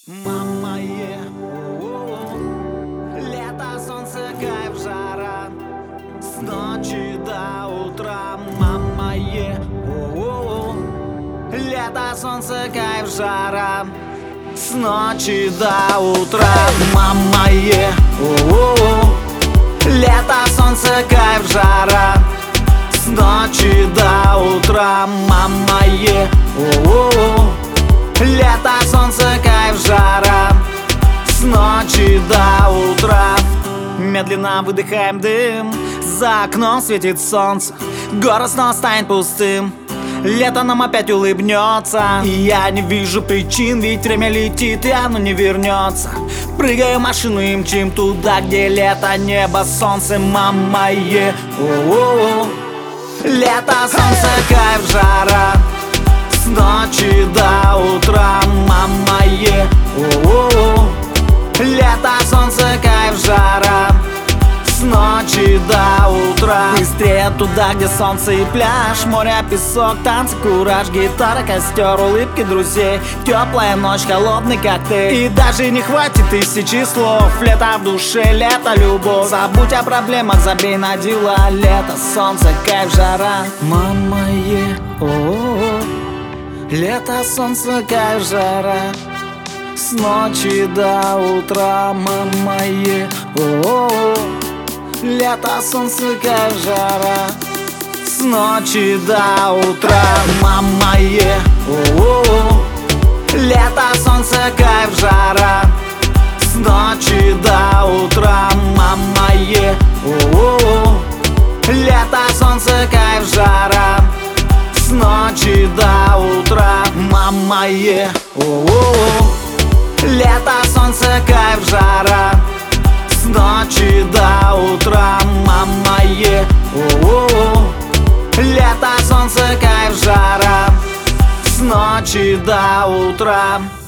Мама, лето, солнце, кайф, жара, с ночи до утра. Мама, лето, солнце, кайф, жара, с ночи до утра. Мама, лето, солнце, кайф, жара, с ночи до утра. Мама, лето, солнце, кайф, жара, с ночи до утра. Медленно выдыхаем дым, за окном светит солнце, город снова станет пустым. Лето нам опять улыбнется, и я не вижу причин, ведь время летит и оно не вернется. Прыгаем в машину и мчим туда, где лето, небо, солнце. Мама, лето, солнце, кайф, жара, с ночи до утра. Мама, лето, солнце, кайф, жара, с ночи до утра. Быстрее туда, где солнце и пляж, море, песок, танцы, кураж, гитара, костер, улыбки друзей, теплая ночь, холодный коктейль. И даже не хватит тысячи слов. Лето в душе, лето, любовь. Забудь о проблемах, забей на дела. Лето, солнце, кайф, жара. Мама, лето, солнце, кайф, жара, с ночи до утра. Мама, лето, солнце, кайф, жара, с ночи до утра. Мама, лето, солнце, кайф, жара, с ночи до утра. Мама, лето, солнце, кайф, жара, с ночи до утра. Мама, лето, солнце, кайф, жара, с ночи до утра. Мама, лето, солнце, кайф, жара, с ночи до утра.